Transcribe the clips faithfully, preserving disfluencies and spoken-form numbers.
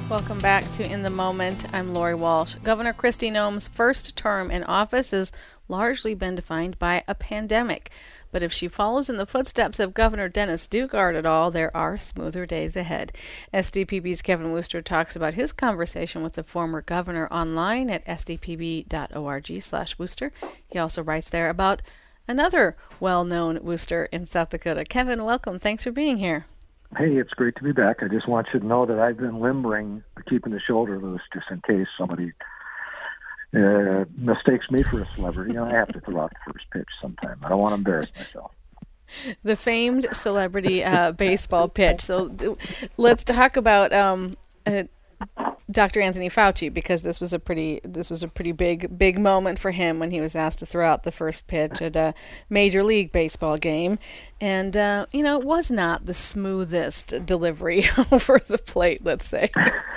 Welcome back to In the Moment. I'm Lori Walsh. Governor Kristi Noem's first term in office has largely been defined by a pandemic. But if she follows in the footsteps of Governor Dennis Daugaard at all, there are smoother days ahead. S D P B's Kevin Wooster talks about his conversation with the former governor online at s d p b dot org slash Wooster. He also writes there about another well-known Wooster in South Dakota. Kevin, welcome. Thanks for being here. Hey, it's great to be back. I just want you to know that I've been limbering, keeping the shoulder loose just in case somebody uh, mistakes me for a celebrity. You know, I have to throw out the first pitch sometime. I don't want to embarrass myself. The famed celebrity uh, baseball pitch. So th- let's talk about um, uh, Doctor Anthony Fauci, because this was a pretty this was a pretty big big moment for him when he was asked to throw out the first pitch at a Major League Baseball game, and uh, you know, it was not the smoothest delivery over the plate, let's say.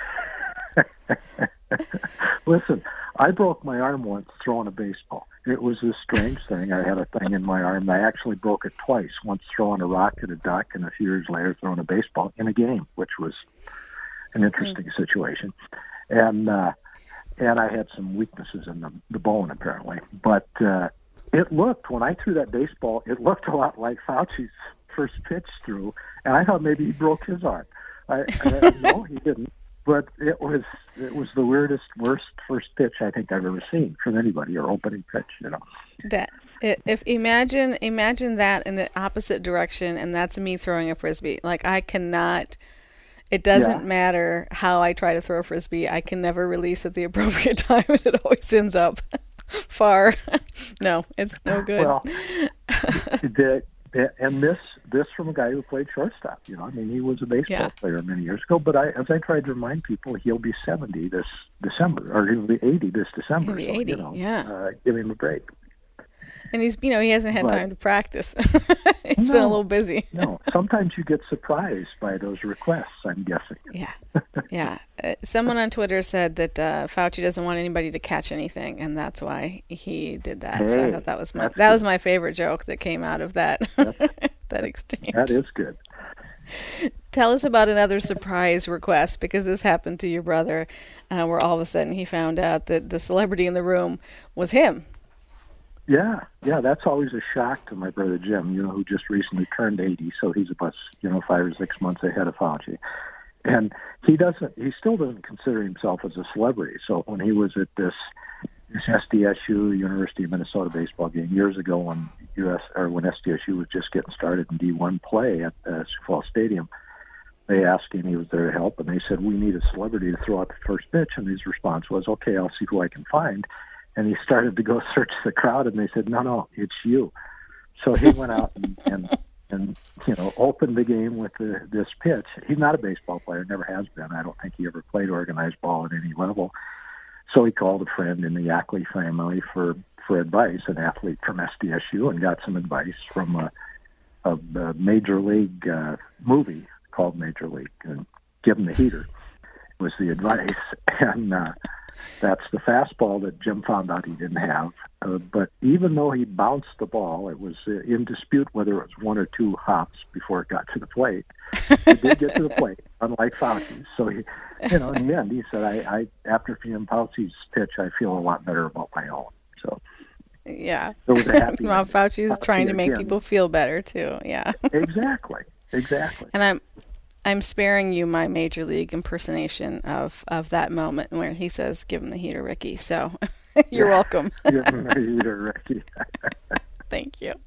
Listen, I broke my arm once throwing a baseball. It was a strange thing. I had a thing in my arm. I actually broke it twice. Once throwing a rock at a duck, and a few years later throwing a baseball in a game, which was an interesting mm. situation. And uh, and I had some weaknesses in the, the bone, apparently. But uh, it looked, when I threw that baseball, it looked a lot like Fauci's first pitch through, and I thought maybe he broke his arm. I, I, no, he didn't. But it was it was the weirdest, worst first pitch I think I've ever seen from anybody, or opening pitch, you know. That if imagine imagine that in the opposite direction, and that's me throwing a frisbee. Like, I cannot. It doesn't yeah. matter how I try to throw a frisbee. I can never release at the appropriate time, and it always ends up far. No, it's no good. Well, the, the, and this this from a guy who played shortstop. You know, I mean, he was a baseball yeah. player many years ago. But I, as I tried to remind people, he'll be seventy this December, or he'll be eighty this December. He'll be so, eighty. You know, yeah, uh, give him a break. And he's, you know, he hasn't had but, time to practice. He's no, been a little busy. No, sometimes you get surprised by those requests, I'm guessing. Yeah, yeah. Uh, someone on Twitter said that uh, Fauci doesn't want anybody to catch anything, and that's why he did that. Hey, so I thought that was my that good. was my favorite joke that came out of that that exchange. That is good. Tell us about another surprise request, because this happened to your brother, uh, where all of a sudden he found out that the celebrity in the room was him. Yeah, yeah, that's always a shock to my brother Jim, you know, who just recently turned eighty, so he's about, you know, five or six months ahead of Fauci. And he doesn't, he still doesn't consider himself as a celebrity. So when he was at this, this S D S U, University of Minnesota baseball game years ago, when U S or when S D S U was just getting started in D one play at uh, Sioux Falls Stadium, they asked him, he was there to help, and they said, we need a celebrity to throw out the first pitch. And his response was, okay, I'll see who I can find. And he started to go search the crowd, and they said, no, no, it's you. So he went out and, and, and you know, opened the game with the, this pitch. He's not a baseball player, never has been. I don't think he ever played organized ball at any level. So he called a friend in the Yackley family for, for advice, an athlete from S D S U, and got some advice from a, a, a Major League uh, movie called Major League, and Give Him the Heater was the advice. And uh, that's the fastball that Jim found out he didn't have. Uh, but even though he bounced the ball, it was uh, in dispute whether it was one or two hops before it got to the plate. It did get to the plate, unlike Fauci's. So, he, you know, in the end, he said, I, I after Jim Fauci's pitch, I feel a lot better about my own. So, yeah. It was a happy well, Fauci's happy trying to make again. people feel better, too. Yeah. Exactly. Exactly. And I'm I'm sparing you my Major League impersonation of, of that moment where he says, give him the heater, Ricky. So you're yeah. welcome. Give him the heater, Ricky. Thank you.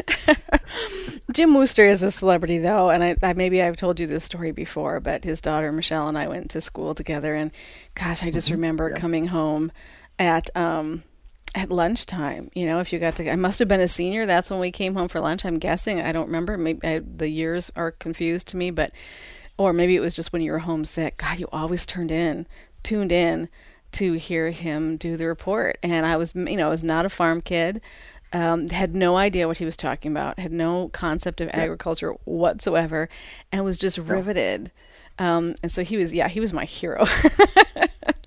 Jim Wooster is a celebrity, though, and I, I maybe I've told you this story before, but his daughter, Michelle, and I went to school together, and gosh, I just mm-hmm. remember yeah. coming home at... um at lunchtime, you know, if you got to, I must have been a senior. That's when we came home for lunch. I'm guessing. I don't remember. Maybe I, the years are confused to me, but, or maybe it was just when you were homesick. God, you always turned in, tuned in to hear him do the report. And I was, you know, I was not a farm kid. Um, had no idea what he was talking about. Had no concept of yeah. agriculture whatsoever, and was just riveted. Um, and so he was, yeah, he was my hero.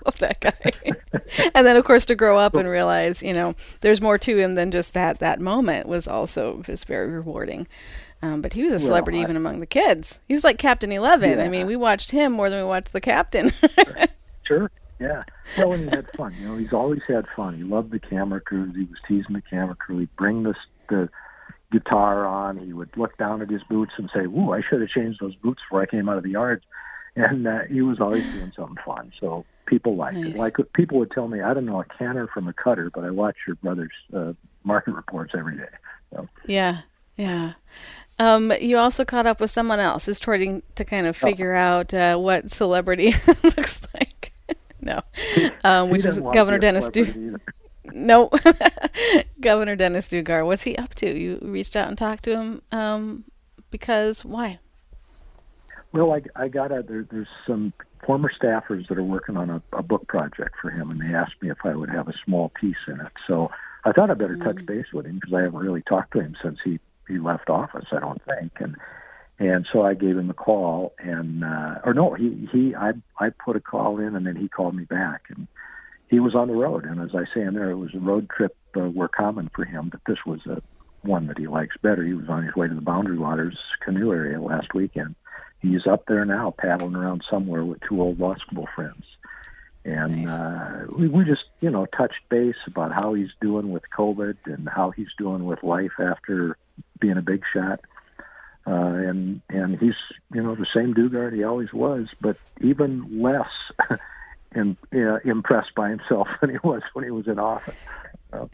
love that guy. And then, of course, to grow up and realize, you know, there's more to him than just that. That moment was also just very rewarding. Um, but he was a celebrity well, I, even among the kids. He was like Captain Eleven. Yeah. I mean, we watched him more than we watched the captain. Sure. Yeah. Well, and he had fun. You know, he's always had fun. He loved the camera crews. He was teasing the camera crew. He'd bring this, the guitar on. He would look down at his boots and say, "Ooh, I should have changed those boots before I came out of the yard." And uh, he was always doing something fun. So people liked nice. it. Like people would tell me, "I don't know a canner from a cutter, but I watch your brother's uh, market reports every day." So. Yeah. Yeah. Um, you also caught up with someone else who's trying to kind of figure oh. out uh, what celebrity looks like. No, um, which is Governor Dennis Dugard. No, Governor Dennis Dugard. What's he up to? You reached out and talked to him um, because why? Well, I, I got a, there, there's some former staffers that are working on a, a book project for him, and they asked me if I would have a small piece in it. So I thought I'd better mm. touch base with him because I haven't really talked to him since he, he left office, I don't think. And and so I gave him a call, and uh, or no, he he I I put a call in, and then he called me back, and he was on the road. And as I say in there, it was a road trip uh, were common for him, but this was a one that he likes better. He was on his way to the Boundary Waters canoe area last weekend. He's up there now, paddling around somewhere with two old law school friends. And nice. uh, we, we just, you know, touched base about how he's doing with COVID and how he's doing with life after being a big shot. Uh, and and he's, you know, the same Dugard he always was, but even less in, uh, impressed by himself than he was when he was in office. So.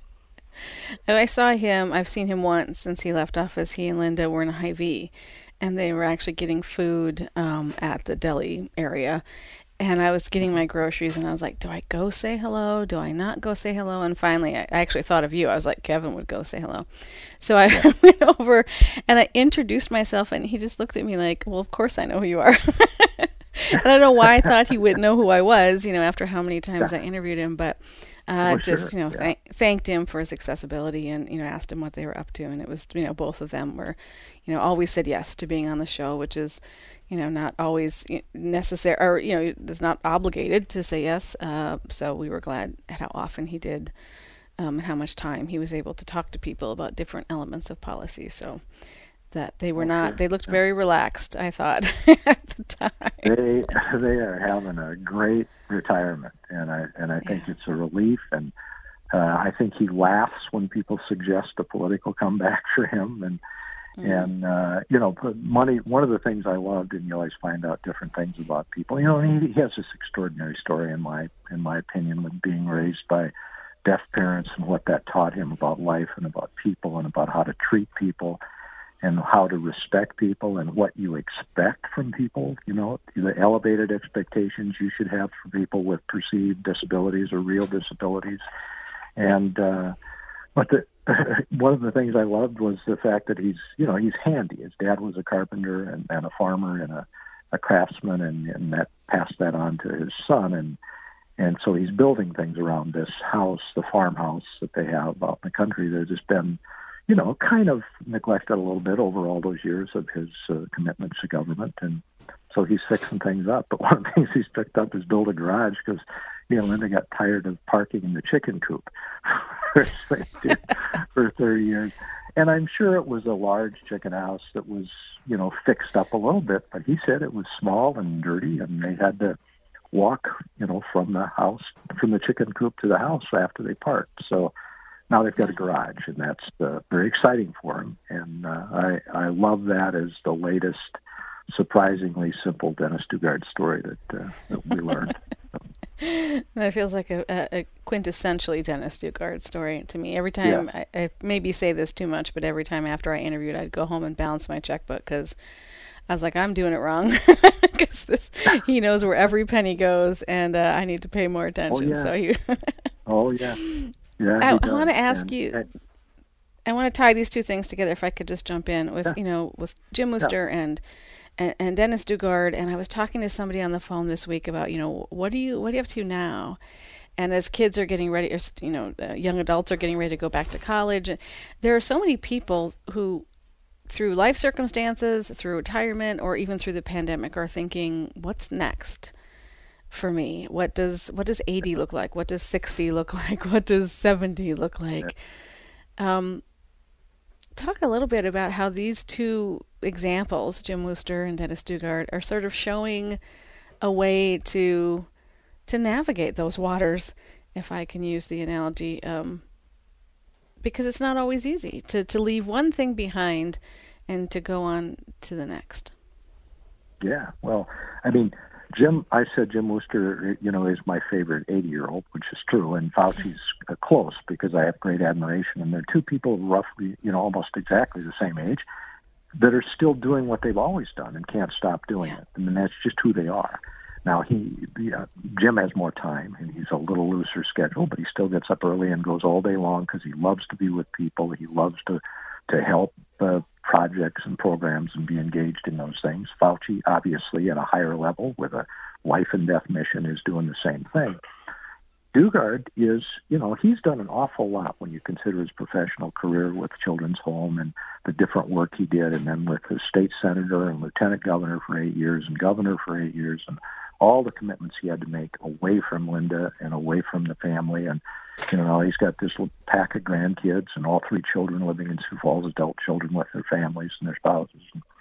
I saw him, I've seen him once since he left office. He and Linda were in a Hy-Vee, and they were actually getting food um, at the deli area. And I was getting my groceries, and I was like, do I go say hello? Do I not go say hello? And finally, I actually thought of you. I was like, Kevin would go say hello. So I yeah. went over, and I introduced myself, and he just looked at me like, well, of course I know who you are. And I don't know why I thought he wouldn't know who I was, you know, after how many times I interviewed him. But uh, well, just, sure. you know, yeah. th- thanked him for his accessibility and, you know, asked him what they were up to. And it was, you know, both of them were, you know, always said yes to being on the show, which is, you know, not always necessary, or, you know, is not obligated to say yes. Uh, so we were glad at how often he did um, and how much time he was able to talk to people about different elements of policy. So that they were okay. not, they looked very relaxed, I thought, at the time. They they are having a great retirement, and I and I think yeah. it's a relief, and uh, I think he laughs when people suggest a political comeback for him, and mm. and uh, you know, money. One of the things I loved, and you always find out different things about people. You know, he, he has this extraordinary story, in my in my opinion, with being raised by deaf parents and what that taught him about life and about people and about how to treat people and how to respect people and what you expect from people, you know, the elevated expectations you should have for people with perceived disabilities or real disabilities. And, uh, but the, one of the things I loved was the fact that he's, you know, he's handy. His dad was a carpenter and, and a farmer and a, a craftsman, and, and that passed that on to his son. And, and so he's building things around this house, the farmhouse that they have out in the country that has just been, you know, kind of neglected a little bit over all those years of his uh, commitments to government. And so he's fixing things up. But one of the things he's picked up is build a garage because, you know, Linda got tired of parking in the chicken coop for thirty years. And I'm sure it was a large chicken house that was, you know, fixed up a little bit. But he said it was small and dirty, and they had to walk, you know, from the house, from the chicken coop to the house after they parked. So now they've got a garage, and that's uh, very exciting for him. And uh, I, I love that as the latest, surprisingly simple Dennis Dugard story that, uh, that we learned. That feels like a, a quintessentially Dennis Dugard story to me. Every time, yeah. I, I maybe say this too much, but every time after I interviewed, I'd go home and balance my checkbook because I was like, I'm doing it wrong. Because this, he knows where every penny goes, and uh, I need to pay more attention. Oh, yeah. So he oh, yeah. Yeah, I, I want to ask you, I, I want to tie these two things together, if I could just jump in with, yeah. you know, with Jim Wooster yeah. and, and and Dennis Dugard. And I was talking to somebody on the phone this week about, you know, what do you what are you up to now? And as kids are getting ready, or, you know, uh, young adults are getting ready to go back to college, there are so many people who, through life circumstances, through retirement, or even through the pandemic, are thinking, what's next? for me. What does what does eighty look like? What does sixty look like? What does seventy look like? Um, talk a little bit about how these two examples, Jim Wooster and Dennis Daugaard, are sort of showing a way to to navigate those waters, if I can use the analogy, um, because it's not always easy to, to leave one thing behind and to go on to the next. Yeah, well, I mean, Jim, I said Jim Wooster, you know, is my favorite eighty-year-old, which is true, and Fauci's uh, close because I have great admiration. And they're two people roughly, you know, almost exactly the same age that are still doing what they've always done and can't stop doing Yeah. it. I mean, that's just who they are. Now, he, uh, Jim has more time, and he's a little looser schedule, but he still gets up early and goes all day long because he loves to be with people. He loves to, to help uh, projects and programs and be engaged in those things. Fauci, obviously, at a higher level with a life and death mission, is doing the same thing. Daugaard is, you know, he's done an awful lot when you consider his professional career with Children's Home and the different work he did, and then with the state senator and lieutenant governor for eight years and governor for eight years, and all the commitments he had to make away from Linda and away from the family. And, you know, he's got this little pack of grandkids and all three children living in Sioux Falls, adult children with their families and their spouses.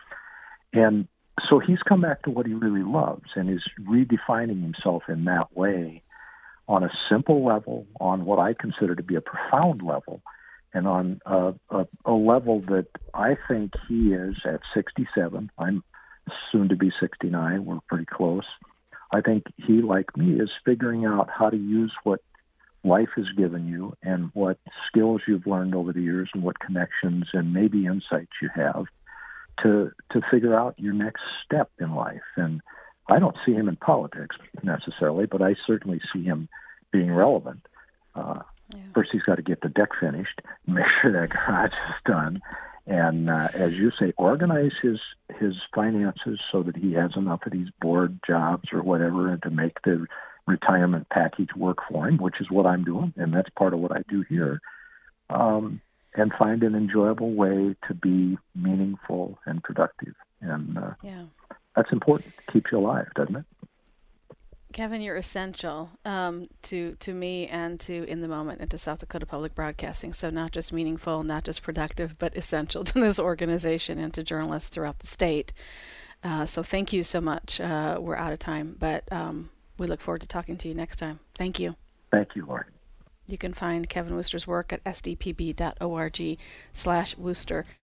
And so he's come back to what he really loves and is redefining himself in that way on a simple level, on what I consider to be a profound level, and on a, a, a level that I think he is at sixty-seven. I'm soon to be sixty-nine. We're pretty close. I think he, like me, is figuring out how to use what life has given you and what skills you've learned over the years and what connections and maybe insights you have to to figure out your next step in life. And I don't see him in politics necessarily, but I certainly see him being relevant. Uh, yeah. First, he's got to get the deck finished, make sure that garage is done, and uh, as you say, organize his his finances so that he has enough of these board jobs or whatever, and to make the retirement package work for him, which is what I'm doing, and that's part of what I do here. Um, and find an enjoyable way to be meaningful and productive, and uh, yeah. that's important. It keeps you alive, doesn't it? Kevin, you're essential um, to to me and to In the Moment and to South Dakota Public Broadcasting. So not just meaningful, not just productive, but essential to this organization and to journalists throughout the state. Uh, so thank you so much. Uh, we're out of time, but um, we look forward to talking to you next time. Thank you. Thank you, Lori. You can find Kevin Wooster's work at s d p b dot org slash Wooster.